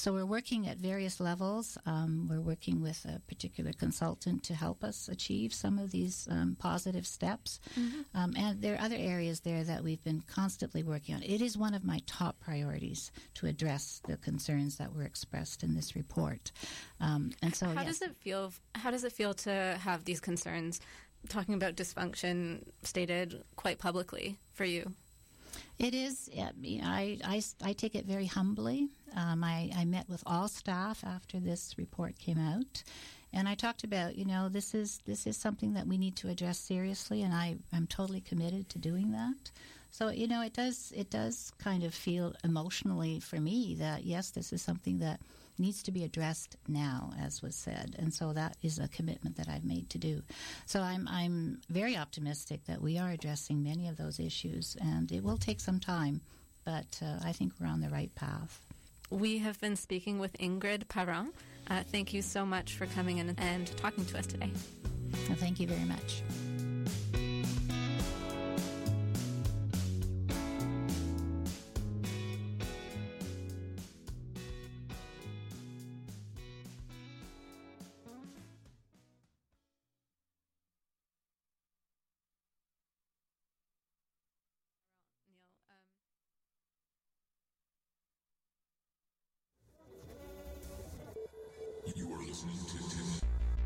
So we're working at various levels. We're working with a particular consultant to help us achieve some of these positive steps. And there are other areas there that we've been constantly working on. It is one of my top priorities to address the concerns that were expressed in this report. And so, How does it feel? How does it feel to have these concerns, talking about dysfunction, stated quite publicly for you? It is. I take it very humbly. I met with all staff after this report came out, and I talked about, this is something that we need to address seriously, and I'm totally committed to doing that. So, it does kind of feel emotionally for me that, yes, this is something that needs to be addressed now, as was said. And so that is a commitment that I've made to do. So I'm very optimistic that we are addressing many of those issues, and it will take some time, but I think we're on the right path. We have been speaking with Ingrid Parent. Thank you so much for coming in and talking to us today. Well, thank you very much. You are listening to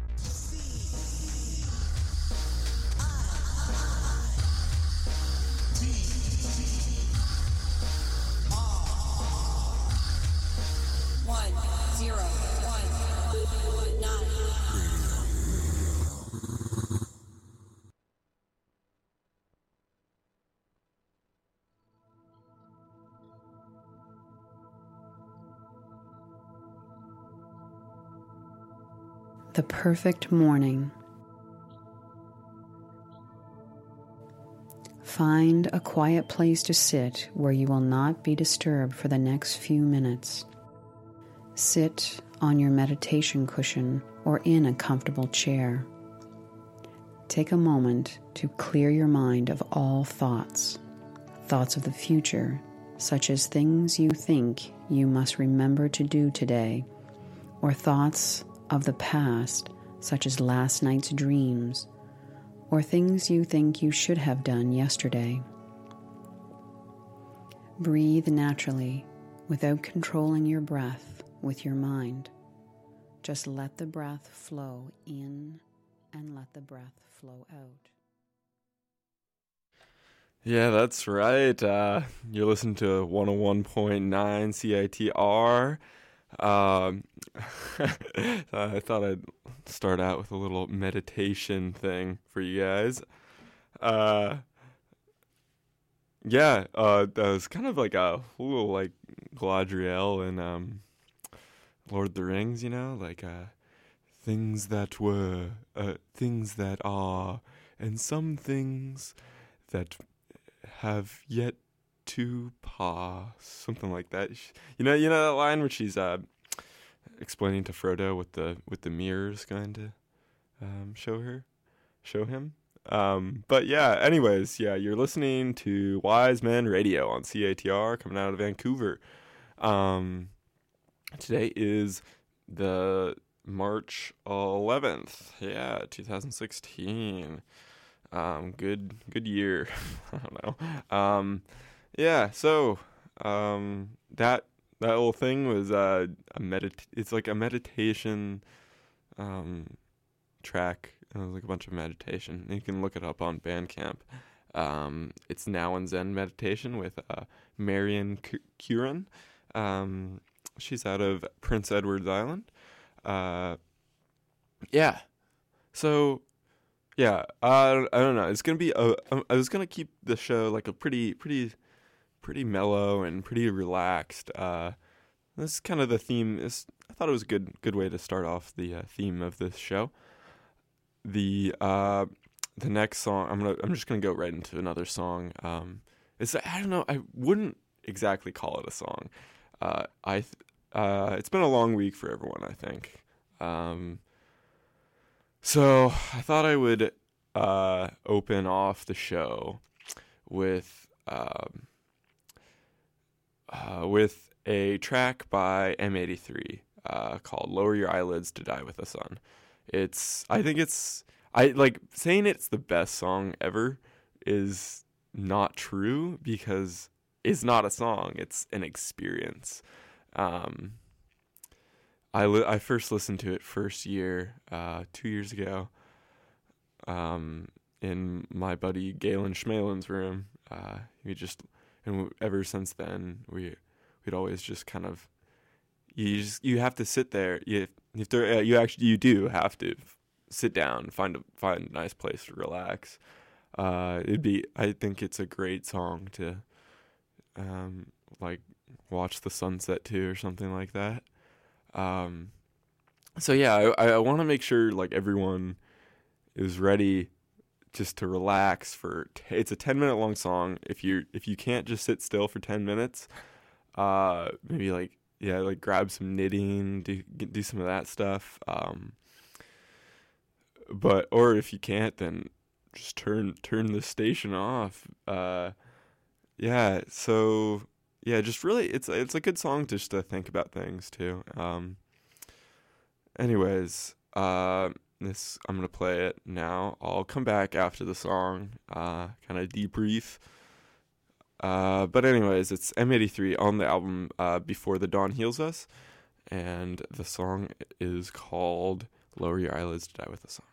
The perfect morning. Find a quiet place to sit where you will not be disturbed for the next few minutes. Sit on your meditation cushion or in a comfortable chair. Take a moment to clear your mind of all thoughts of the future, such as things you think you must remember to do today, or thoughts of the past, such as last night's dreams, or things you think you should have done yesterday. Breathe naturally without controlling your breath with your mind. Just let the breath flow in and let the breath flow out. Yeah, that's right. You're listening to 101.9 CITR. I thought I'd start out with a little meditation thing for you guys. That was kind of like a little like Galadriel in Lord of the Rings, things that were, things that are, and some things that have yet to pass, something like that. You know that line where she's explaining to Frodo what the mirror is going to show him. But yeah, anyways, you're listening to Wise Men Radio on CITR coming out of Vancouver. Today is the March 11th, 2016. Good year. I don't know. So that little thing was it's like a meditation track. It was like a bunch of meditation. You can look it up on Bandcamp. It's Now and Zen Meditation with Marian Curran. She's out of Prince Edward Island. So I don't know. It's gonna be I was gonna keep the show like a pretty mellow and pretty relaxed. This is kind of the theme. I thought it was a good way to start off the theme of this show. The next song, I'm just gonna go right into another song. I don't know. I wouldn't exactly call it a song. It's been a long week for everyone, I think. So I thought I would open off the show with a track by M83 called "Lower Your Eyelids to Die with the Sun." I like saying it's the best song ever is not true because it's not a song; it's an experience. I first listened to it first year, 2 years ago, in my buddy Galen Schmalen's room. Ever since then we'd always just kind of you have to sit there. You do have to sit down, find a nice place to relax. I think it's a great song to like watch the sunset to or something like that. So yeah, I want to make sure like everyone is ready just to relax it's a 10-minute long song. If you can't just sit still for 10 minutes, maybe like grab some knitting, do some of that stuff. Or if you can't, then just turn the station off. Just really it's a good song just to think about things too. Anyways, I'm gonna play it now. I'll come back after the song, kind of debrief. But anyways, it's M83 on the album Before the Dawn Heals Us, and the song is called "Lower Your Eyelids to Die with the Sun."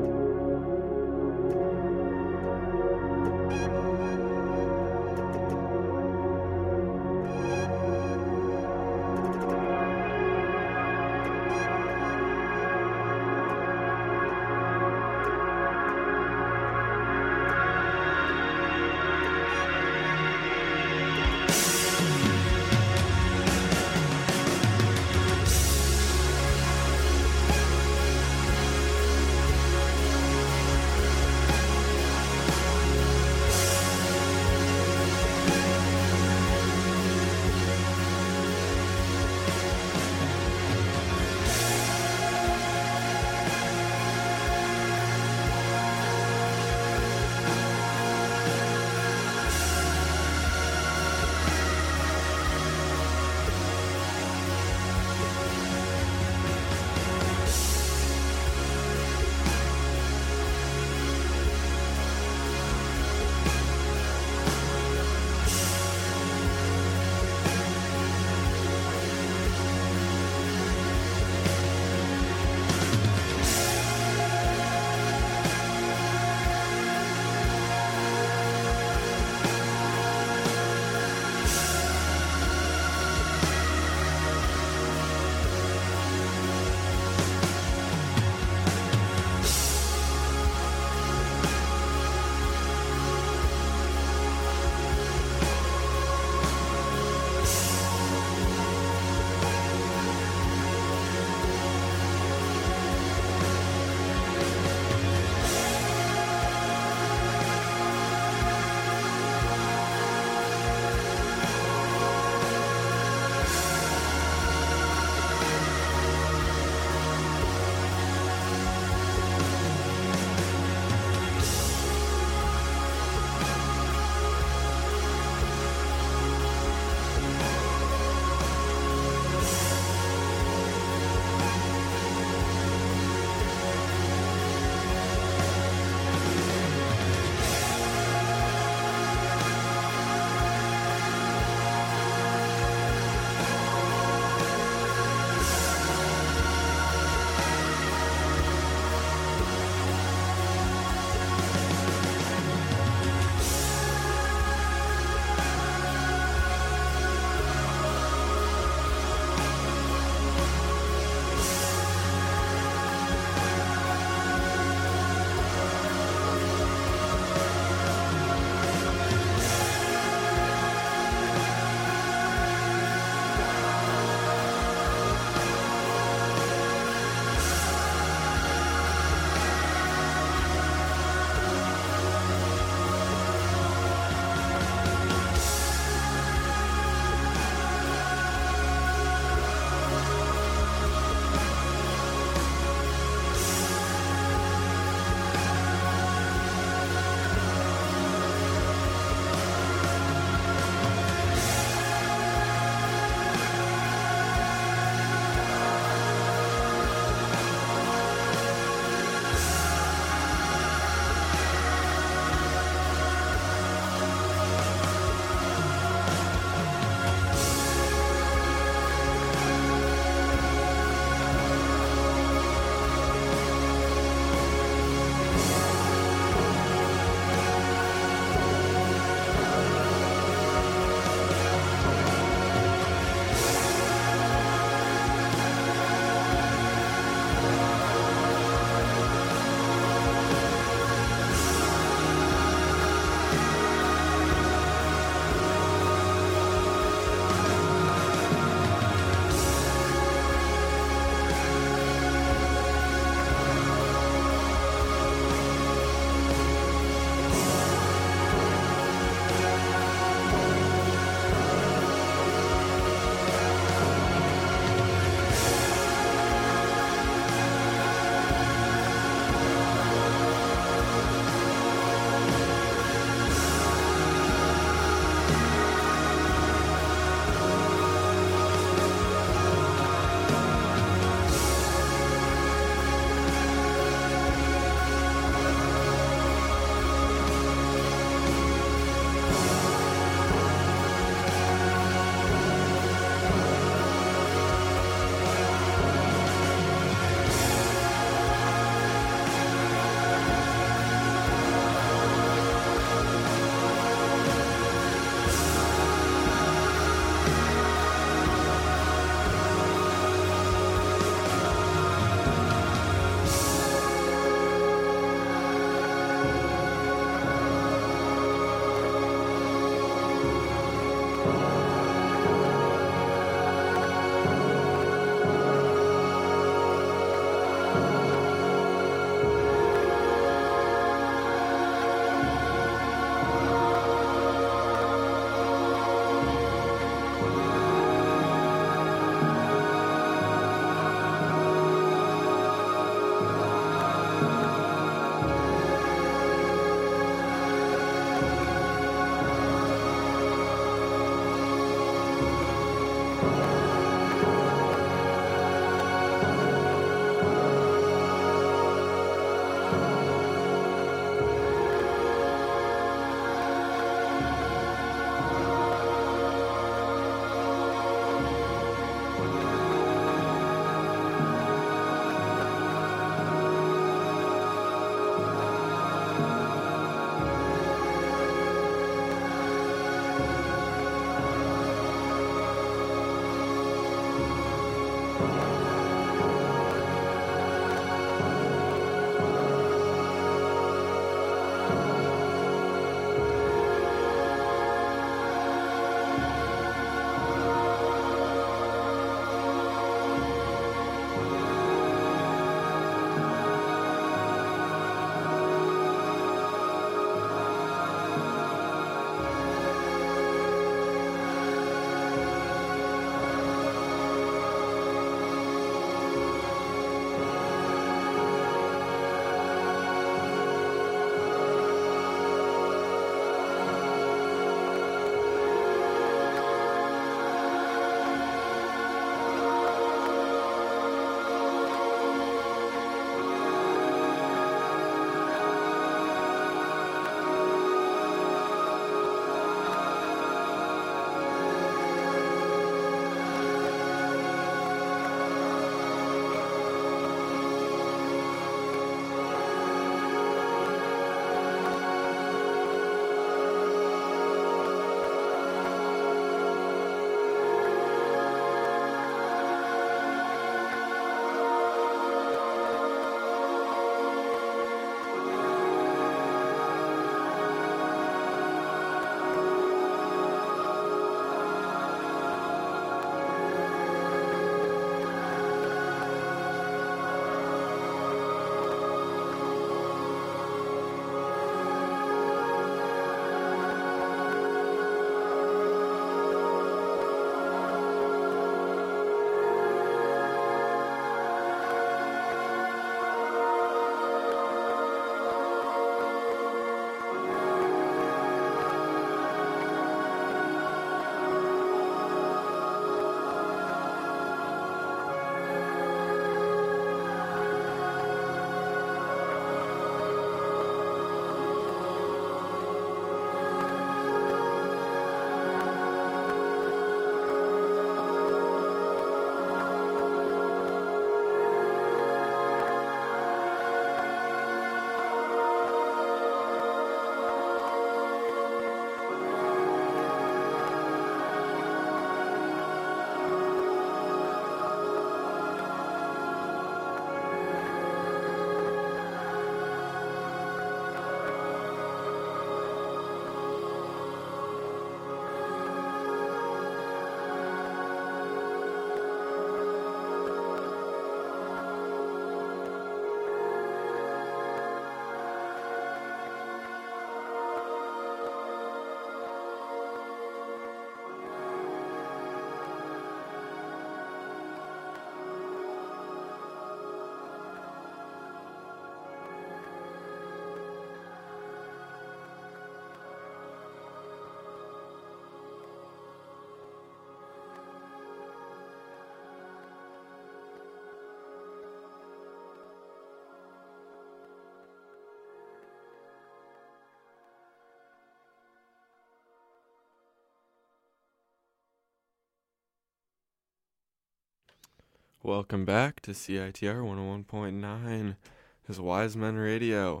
Welcome back to CITR 101.9, his Wise Men Radio.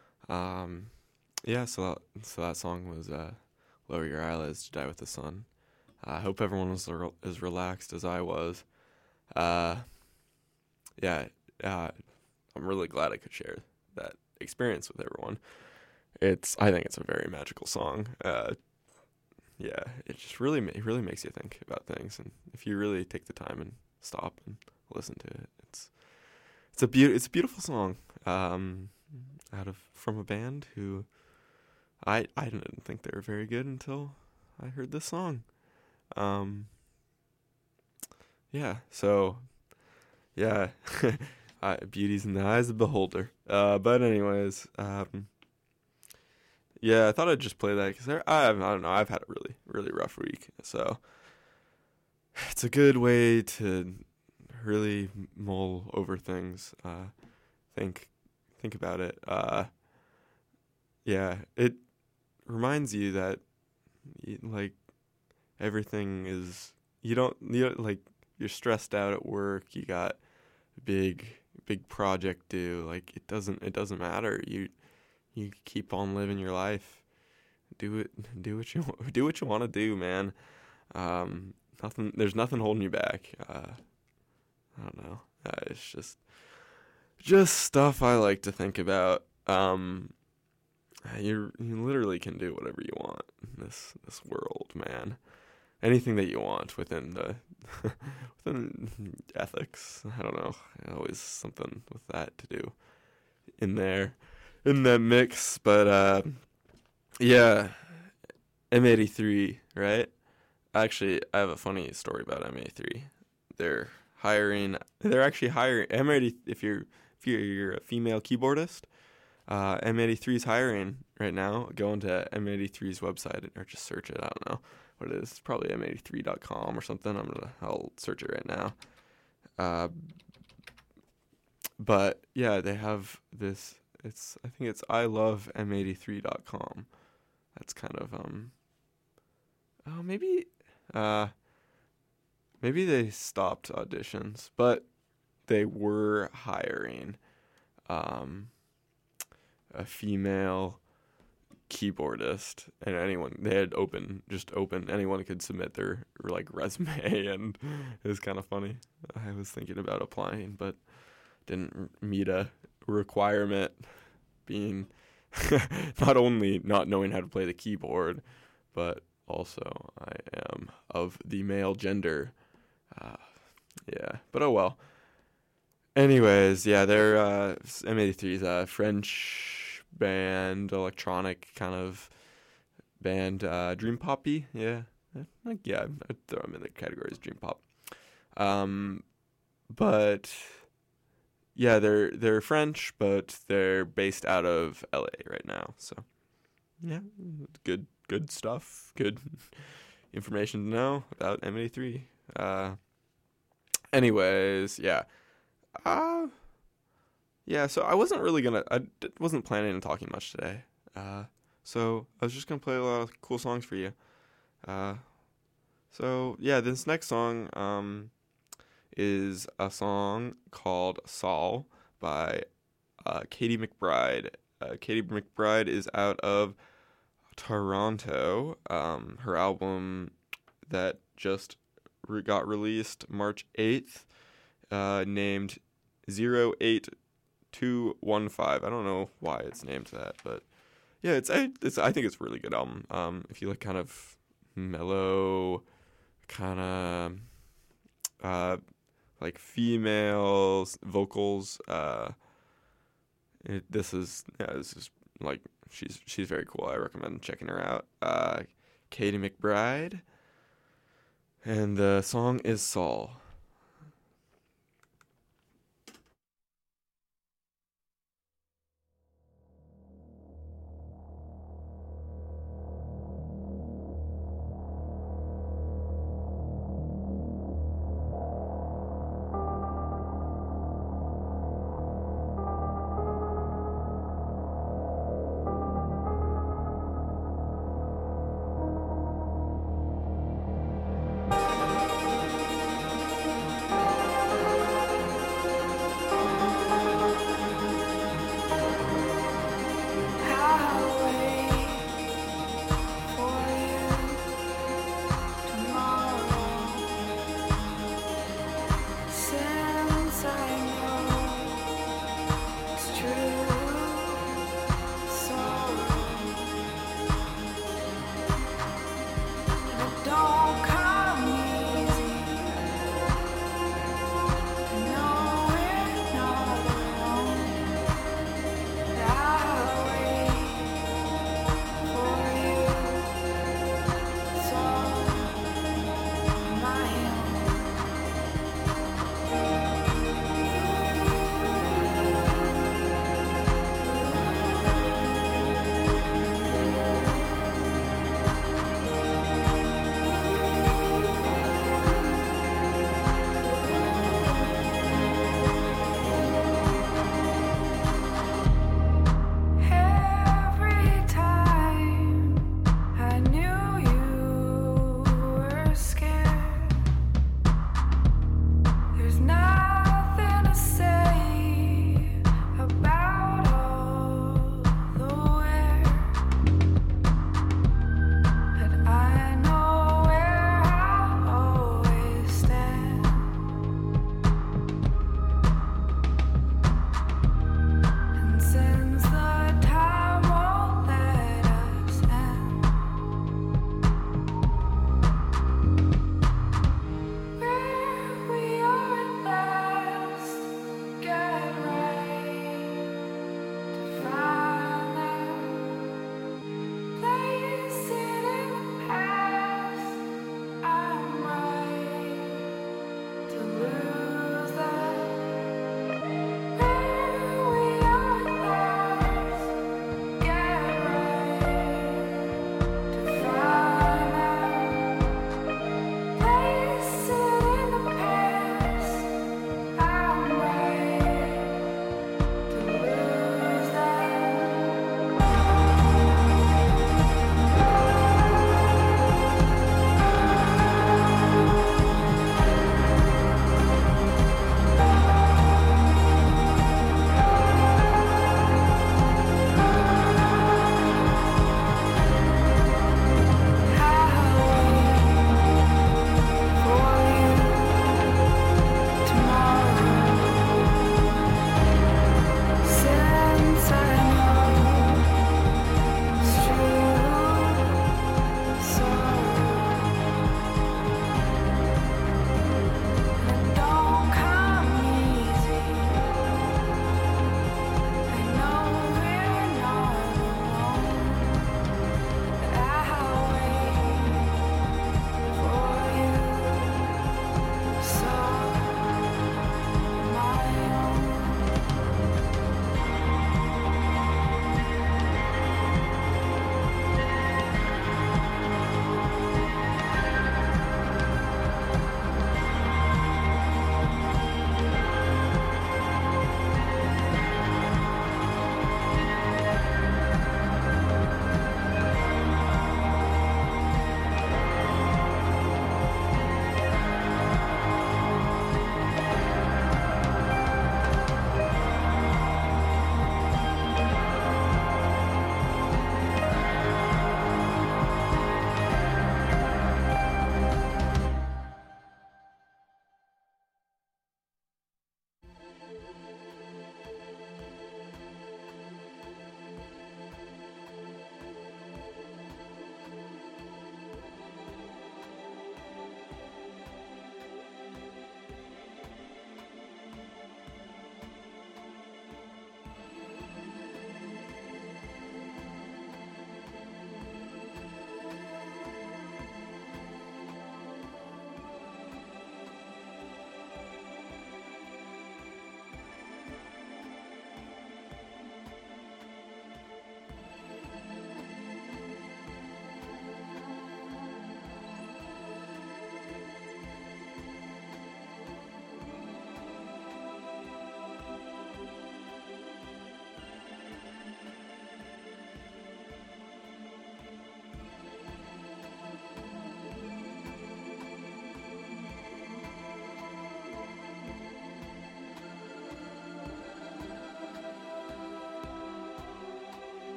So that song was Lower Your Eyelids to Die with the Sun. I hope everyone was as relaxed as I was. I'm really glad I could share that experience with everyone. I think it's a very magical song. It just really makes you think about things, and if you really take the time and stop and listen to it, it's a beautiful song. From a band who I didn't think they were very good until I heard this song. Beauty's in the eyes of the beholder. But anyways, I thought I'd just play that because I don't know, I've had a really, really rough week. So it's a good way to really mull over things. Think about it. It reminds you that everything is, you're stressed out at work. You got a big project due. Like it doesn't matter. You keep on living your life. Do what you want to do, man. There's nothing holding you back. I don't know. It's just stuff I like to think about. You literally can do whatever you want in this world, man. Anything that you want within ethics. I don't know. Always something with that to do in there, in that mix. But M83, right? Actually, I have a funny story about M83. They're actually hiring M80. If you're a female keyboardist, M83 is hiring right now. Go into M83's website or just search it. I don't know what it is. It's probably m83.com or something. I'll search it right now. But yeah, they have this. I think it's ilovem83.com. That's kind of maybe they stopped auditions, but they were hiring a female keyboardist, and anyone could submit their resume, and it was kind of funny. I was thinking about applying, but didn't meet a requirement, being not only not knowing how to play the keyboard, but also I am of the male gender. But oh well. Anyways, they're M83's a French band, electronic kind of band, dream poppy. I'd throw them in the category as dream pop. But yeah, they're French, but they're based out of LA right now. So yeah, good stuff. Good information to know about M83. Anyways, yeah. So I wasn't planning on talking much today. So I was just going to play a lot of cool songs for you. This next song is a song called Saul by Katie McBride. Katie McBride is out of Toronto. Her album that just got released March 8th, named 08215. I don't know why it's named that, but yeah, I think it's a really good album. If you like kind of mellow, kind of like female vocals, this is like she's very cool. I recommend checking her out. Katie McBride, and the song is Saul.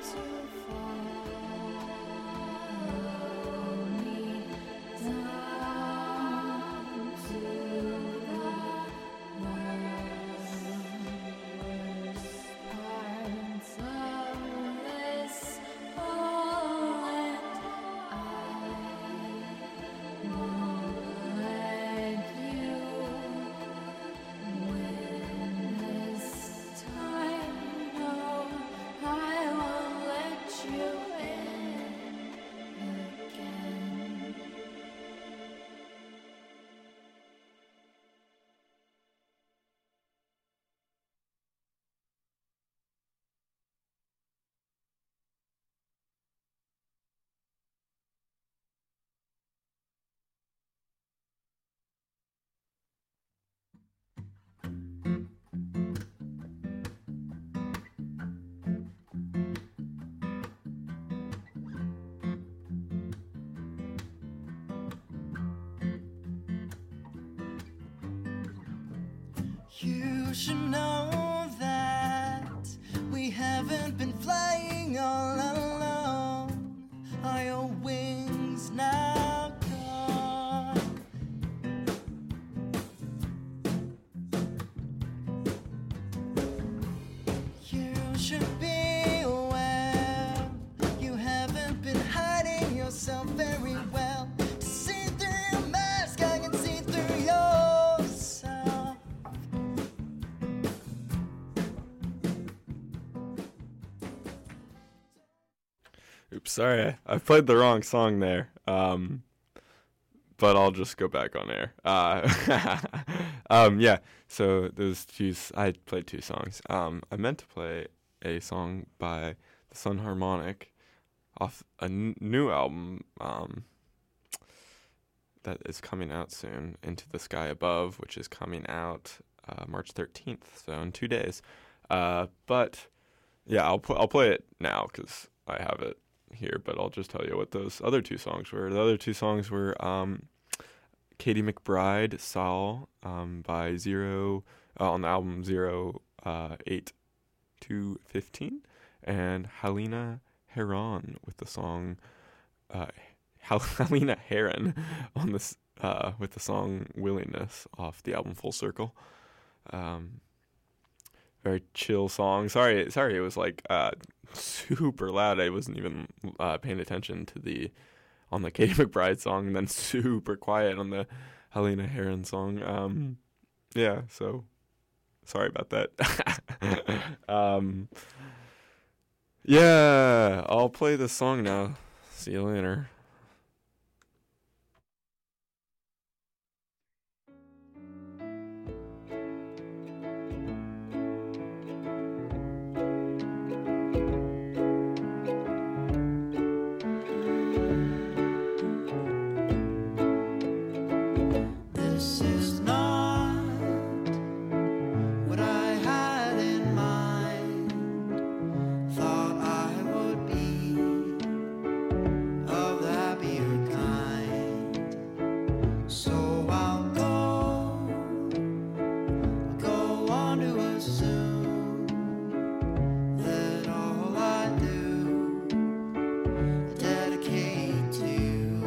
You should know that we haven't been flying all alone. Are your wings now gone? You should be aware you haven't been hiding yourself very well. To see through your mask, I can see through yourself. Oops, sorry, I played the wrong song there. But I'll just go back on air. Yeah. So I played two songs. I meant to play a song by the Sun Harmonic off a new album that is coming out soon, Into the Sky Above, which is coming out March 13th, so in 2 days. But yeah, I'll play it now because I have it here, but I'll just tell you what those other two songs were. The other two songs were Katie McBride, Saul, by Zero, on the album 08-215, and Halina Heron with the song Halina Heron on this with the song Willingness off the album Full Circle. Very chill song. Sorry, it was like super loud. I wasn't even paying attention to on the Katie McBride song, and then super quiet on the Halina Heron song. Yeah, so sorry about that. Yeah, I'll play this song now. See you later. This is not what I had in mind. Thought I would be of the happier kind. So I'll go on to assume that all I do I dedicate to.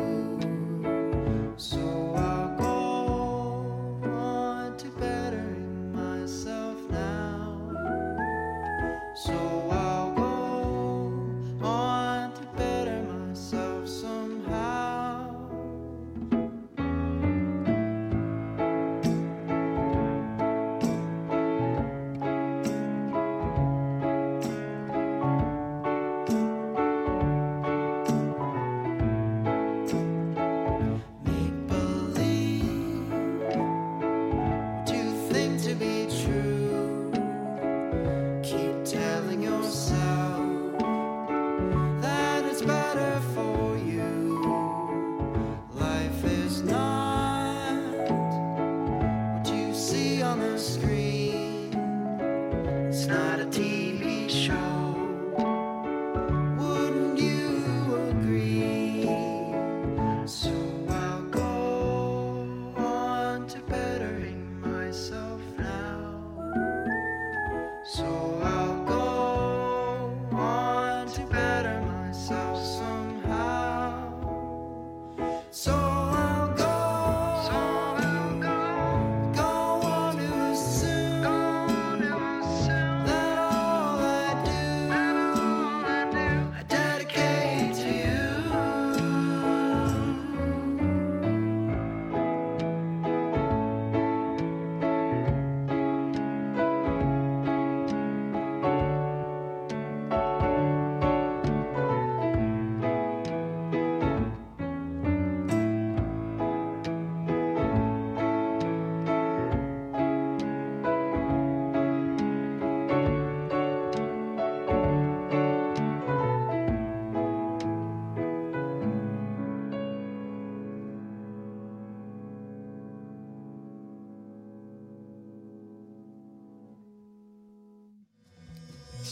So I'll go on to bettering myself now. So I'll go on to better myself somehow. Make believe what you think to be true. Keep telling yourself that it's better for you. Life is not what you see on the screen. It's not a TV show. Wouldn't you agree? So I'll go on to bettering myself now. So I'll go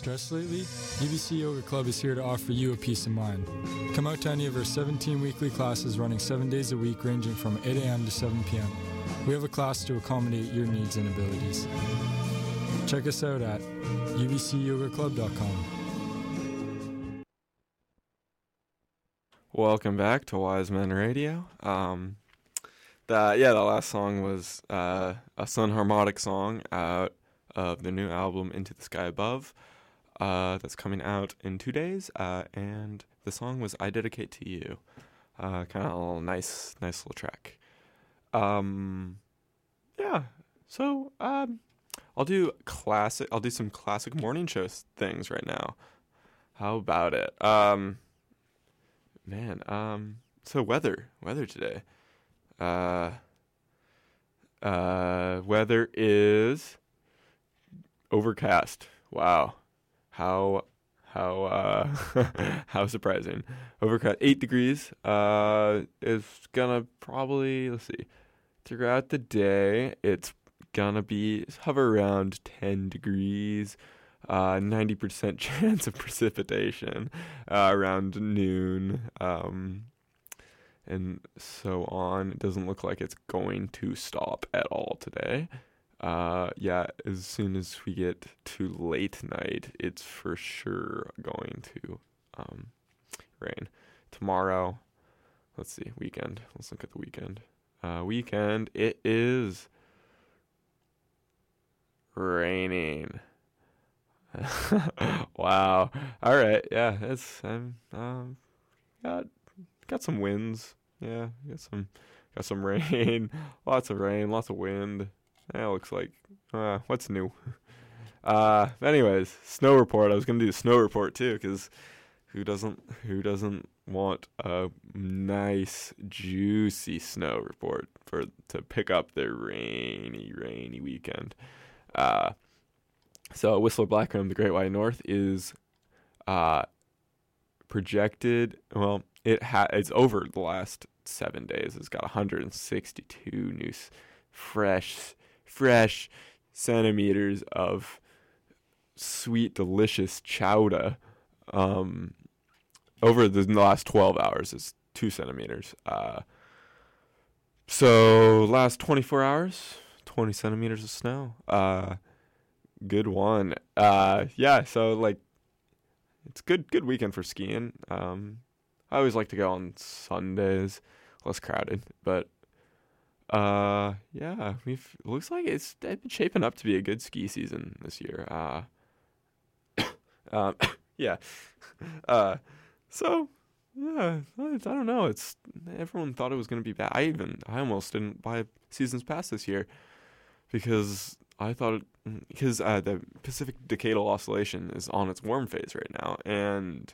stressed lately? UBC Yoga Club is here to offer you a peace of mind. Come out to any of our 17 weekly classes running 7 days a week ranging from 8 a.m. to 7 p.m. We have a class to accommodate your needs and abilities. Check us out at ubcyogaclub.com. Welcome back to Wise Men Radio. The last song was a Sun Harmonic song out of the new album Into the Sky Above. That's coming out in 2 days, and the song was I Dedicate to You. Kind of a little nice little track. So I'll do some classic morning show things right now. How about it? So weather today. Weather is overcast. Wow. How how surprising. Overcast, 8 degrees. Is gonna probably, let's see, throughout the day, it's gonna be hover around 10 degrees. 90% chance of precipitation around noon, and so on. It doesn't look like it's going to stop at all today. As soon as we get to late night, it's for sure going to rain. Tomorrow, let's see, weekend. Let's look at the weekend. Weekend, it is raining. Wow. All right. Yeah, it's got some winds. Yeah, got some rain. Lots of rain, lots of wind. Yeah, looks like what's new? Anyways, snow report. I was gonna do the snow report too, because who doesn't want a nice juicy snow report to pick up their rainy weekend? So Whistler Blackcomb, the Great White North, is projected. Well, it's over the last 7 days. It's got 162 new fresh centimeters of sweet, delicious chowder. Over the last 12 hours, it's 2 centimeters. So last 24 hours, 20 centimeters of snow. Good one. So like, it's good weekend for skiing. I always like to go on Sundays, less crowded, but it looks like it's been shaping up to be a good ski season this year. So yeah, I don't know. Everyone thought it was going to be bad. I almost didn't buy season's pass this year because I thought the Pacific Decadal Oscillation is on its warm phase right now, and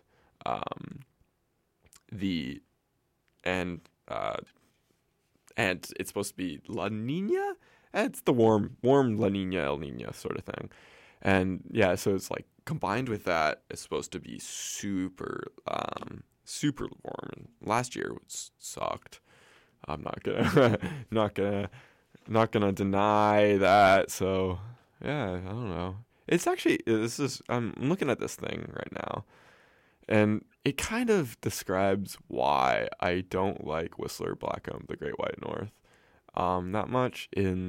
it's supposed to be La Nina. It's the warm La Nina, El Nina sort of thing, and yeah, so it's like combined with that, it's supposed to be super warm. And last year sucked. I'm not gonna deny that. So yeah, I don't know. It's actually, I'm looking at this thing right now, and it kind of describes why I don't like Whistler Blackcomb, the Great White North, that much.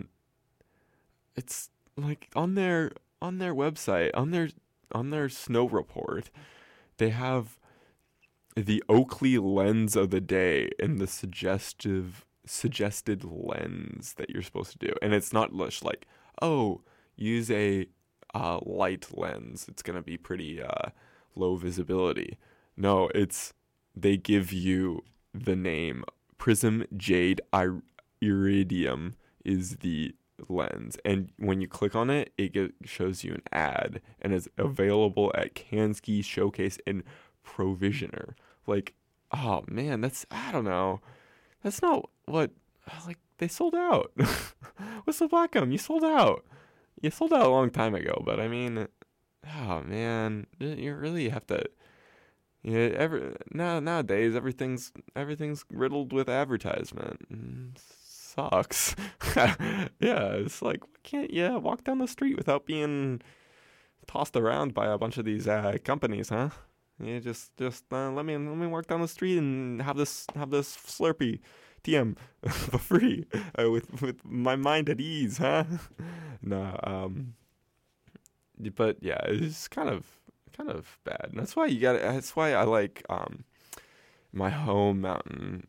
It's like on their website, on their snow report, they have the Oakley lens of the day and the suggested lens that you're supposed to do, and it's not just like, oh, use a light lens, it's gonna be pretty low visibility. No, they give you the name Prism Jade Iridium is the lens, and when you click on it, it shows you an ad, and it's available at Kansky, Showcase, and Provisioner. Like, oh man, I don't know. That's not what, like, they sold out. Whistler Blackcomb, you sold out. You sold out a long time ago, but I mean, oh man, you really have to. Yeah, nowadays everything's riddled with advertisement. Sucks. Yeah, it's like, can't you walk down the street without being tossed around by a bunch of these companies, huh? Yeah, just let me walk down the street and have this Slurpee TM for free with my mind at ease, huh? No, but yeah, it's kind of bad. And that's why that's why I like my home mountain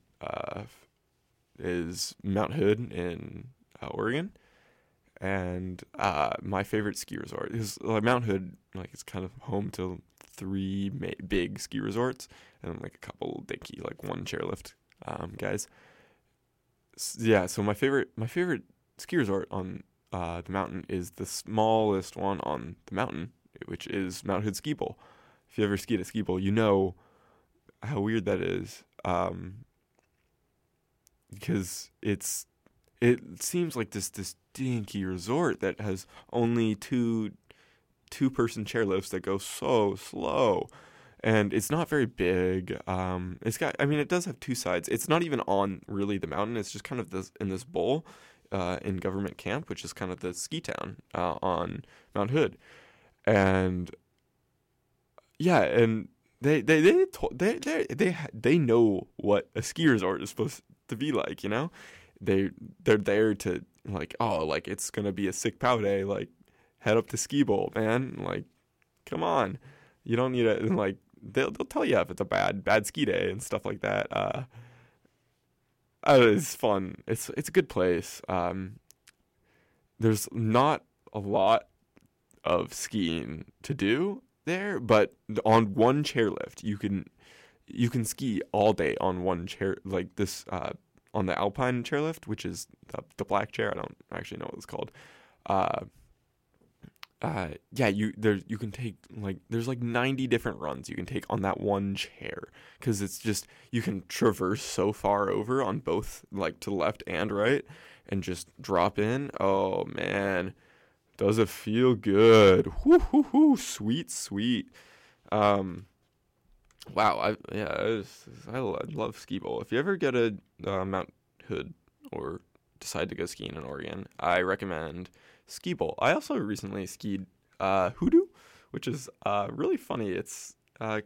is Mount Hood in Oregon. And my favorite ski resort is Mount Hood. Like, it's kind of home to 3 big ski resorts and like a couple dinky, like, one chairlift guys. So my favorite ski resort on the mountain is the smallest one on the mountain, which is Mount Hood Ski Bowl. If you ever skied a ski bowl, you know how weird that is, because it seems like this dinky resort that has only two-person chairlifts that go so slow, and it's not very big. It does have 2 sides. It's not even on really the mountain. It's just kind of in this bowl in Government Camp, which is kind of the ski town on Mount Hood, and yeah, and they know what a ski resort is supposed to be like, you know. They're there to, like, oh, like, it's gonna be a sick pow day, like, head up to Ski Bowl, man, like, come on, you don't need it. And like, they'll tell you if it's a bad ski day and stuff like that. It's fun. It's a good place. There's not a lot of skiing to do there, but on one chairlift you can ski all day on one chair, like this on the Alpine chairlift, which is the black chair. I don't actually know what it's called. You can take, like, there's like 90 different runs you can take on that one chair, because it's just, you can traverse so far over on both, like, to the left and right, and just drop in. Oh man, does it feel good? Whoo, sweet. Wow, I love Ski Bowl. If you ever get a Mount Hood or decide to go skiing in Oregon, I recommend Ski Bowl. I also recently skied Hoodoo, which is really funny. It's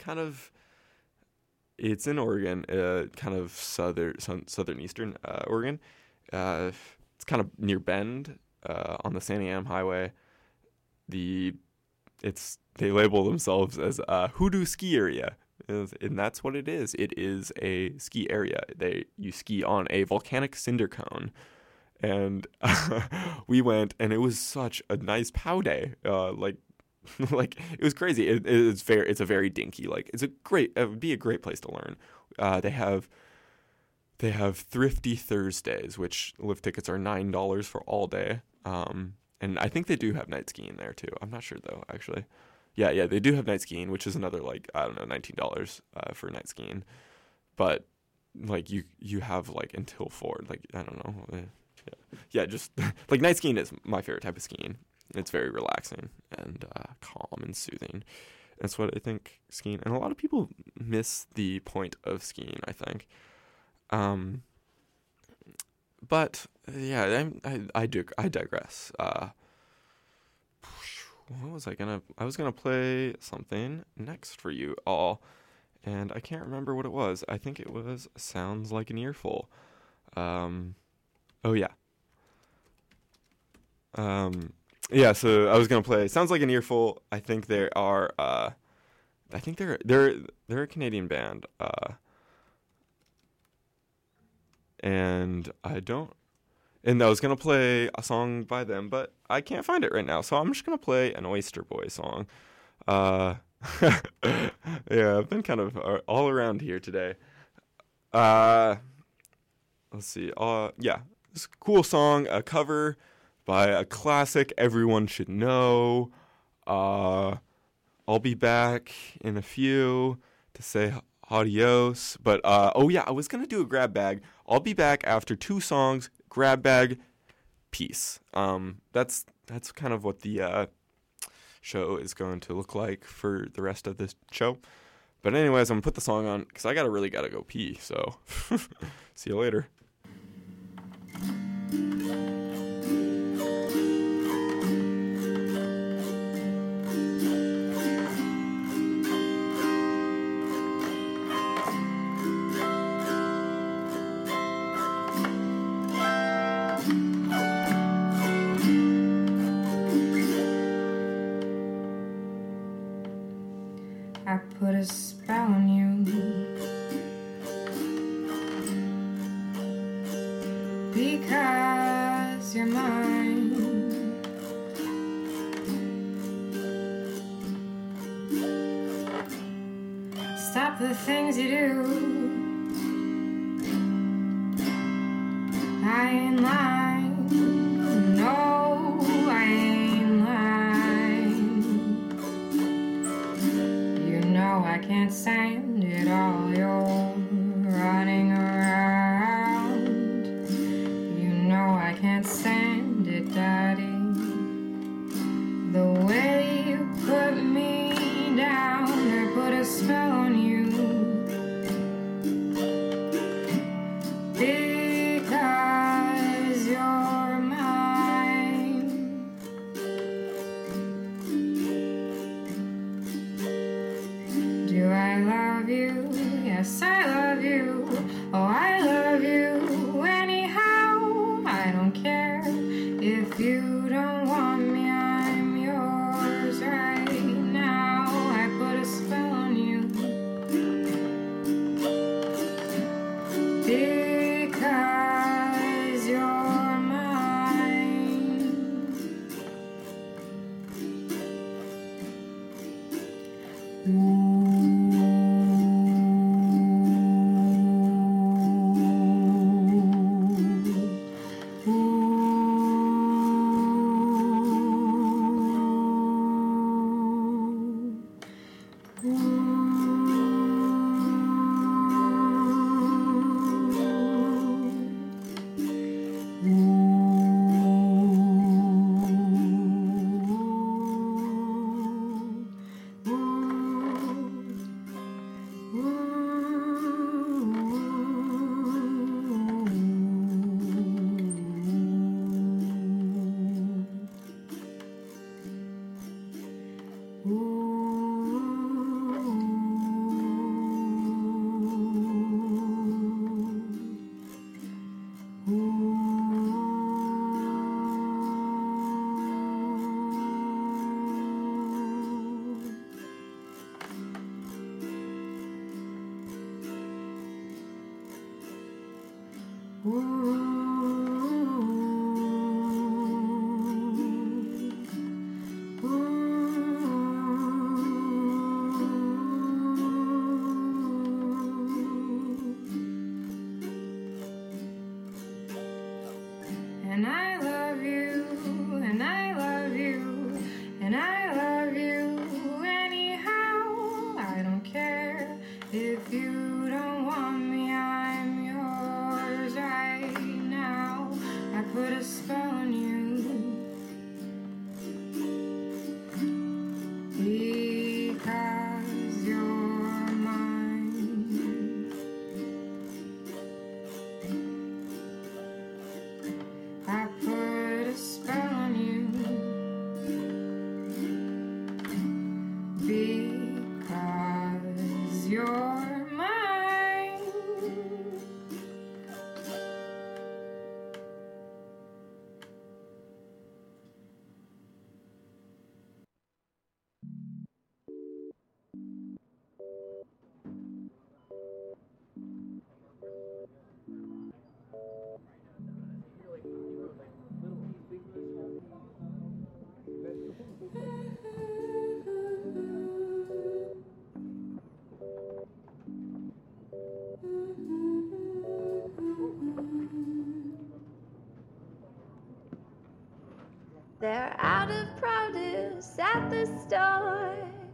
it's in Oregon, kind of southeastern Oregon. It's kind of near Bend on the Santiam Highway. They label themselves as Hoodoo Ski Area. And that's what it is. It is a ski area. You ski on a volcanic cinder cone, and we went, and it was such a nice pow day. Like it was crazy. It's a very dinky. Like, it would be a great place to learn. They have Thrifty Thursdays, which lift tickets are $9 for all day. And I think they do have night skiing there too. I'm not sure though, actually. Yeah, they do have night skiing, which is another, like, I don't know, $19 for night skiing. But, like, you have, like, until 4, like, I don't know. Yeah, just, like, night skiing is my favorite type of skiing. It's very relaxing and calm and soothing. That's what I think skiing, and a lot of people miss the point of skiing, I think. But, yeah, I digress. What was I was gonna play something next for you all, and I can't remember what it was. I think it was Sounds Like an Earful. So I was gonna play Sounds Like an Earful. I think they're a Canadian band, and I was going to play a song by them, but I can't find it right now. So I'm just going to play an Oyster Boy song. Yeah, I've been kind of all around here today. Let's see. It's a cool song, a cover by a classic everyone should know. I'll be back in a few to say adios. But, I was going to do a grab bag. I'll be back after 2 songs. Grab bag, peace. That's kind of what the show is going to look like for the rest of this show. But anyways, I'm gonna put the song on because I really gotta go pee. So see you later. I put a spell on you. Because you're mine. Stop the things you do. I ain't lying. No, I ain't lying. You know I can't stand it all. You're running around. You know I can't stand it, Daddy. The way you put me down, I put a spell on you. Because you're mine. Do I love you? Yes, I love you. Oh, I love you anyhow. I don't care if you don't want me. I'm yours right now. I put a spell on you. Because you're mine. And I love you, and I love you, and I love you anyhow. I don't care if you don't want me, I'm yours right now. I put a spell on you. Because you're mine. I put a spell on you. Because you're mine. They're out of produce at the store.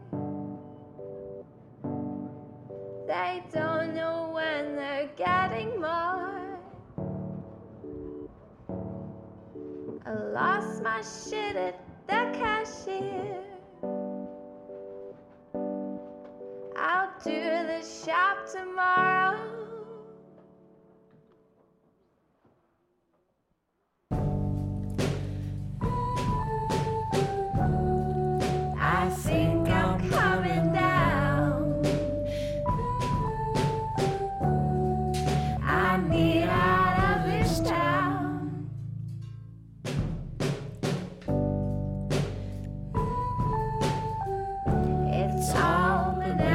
They don't know when they're getting more. I lost my shit at the cashier. I'll do the shop tomorrow. I think I'm coming down. I need out of this town. It's all been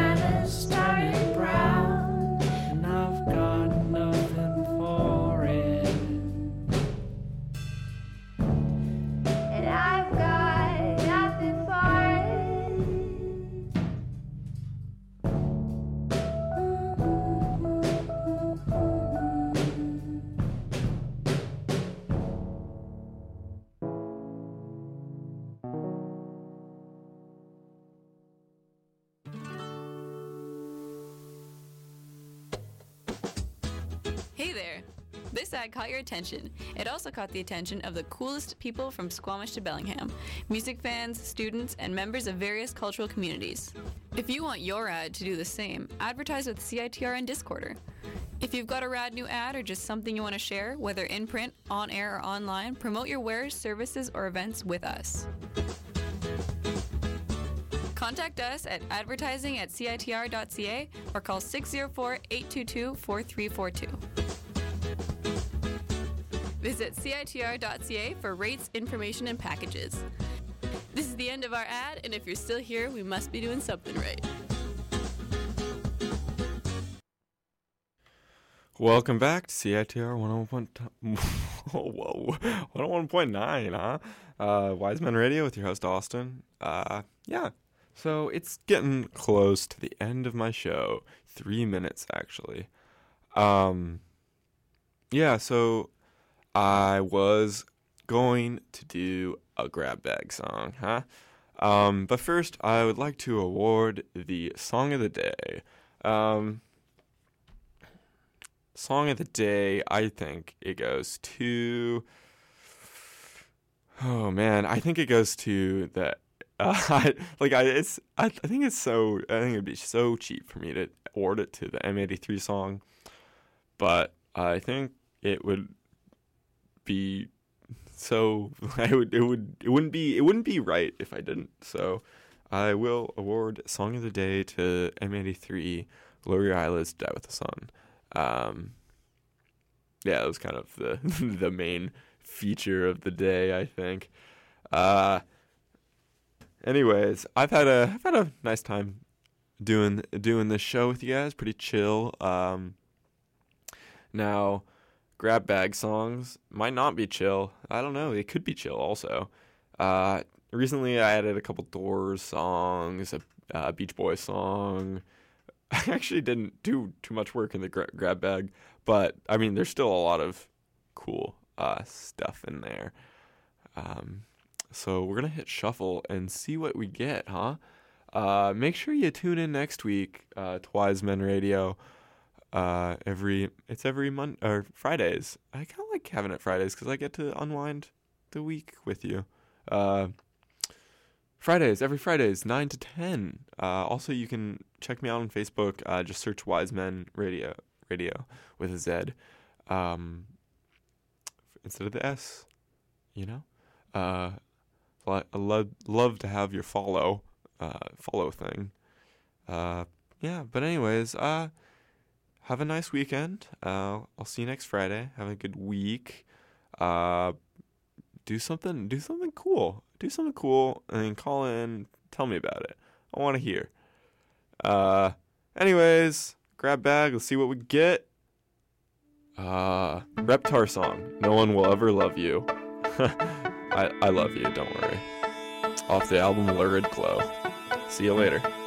Hey there! This ad caught your attention. It also caught the attention of the coolest people from Squamish to Bellingham, music fans, students, and members of various cultural communities. If you want your ad to do the same, advertise with CITR and Discorder. If you've got a rad new ad or just something you want to share, whether in print, on air, or online, promote your wares, services, or events with us. Contact us at advertising@citr.ca or call 604-822-4342. Visit citr.ca for rates, information, and packages. This is the end of our ad, and if you're still here, we must be doing something right. Welcome back to CITR 101.9, huh? Wise Men Radio with your host, Austin. Yeah. So it's getting close to the end of my show. 3 minutes, actually. Yeah, so I was going to do a grab bag song, huh? But first, I would like to award the Song of the Day. Song of the Day, I think it goes to... Oh, man, I think it goes to the... I think it'd be so cheap for me to award it to the M83 song, but I think it would be so it wouldn't be right if I didn't. So I will award Song of the Day to M83, Lower Your Eyelids, Die with the Sun. Yeah, that was kind of the the main feature of the day, I think. Anyways, I've had a nice time doing this show with you guys. Pretty chill. Now, grab bag songs might not be chill. I don't know. They could be chill also. Recently, I added a couple Doors songs, a Beach Boys song. I actually didn't do too much work in the grab bag, but I mean, there's still a lot of cool stuff in there. So we're going to hit shuffle and see what we get, huh? Make sure you tune in next week to Wise Men Radio. Every Monday or Fridays. I kind of like having it Fridays because I get to unwind the week with you. Every Fridays, 9 to 10. Also, you can check me out on Facebook. Just search Wise Men Radio with a Z instead of the S. You know. I love to have your follow thing. Yeah, but anyways, have a nice weekend. I'll see you next Friday. Have a good week. Do something cool. Do something cool and then call in, tell me about it. I want to hear. Anyways, grab bag, let's see what we get. Reptar song, No One Will Ever Love You. I love you, don't worry. Off the album Lurid Glow. See you later.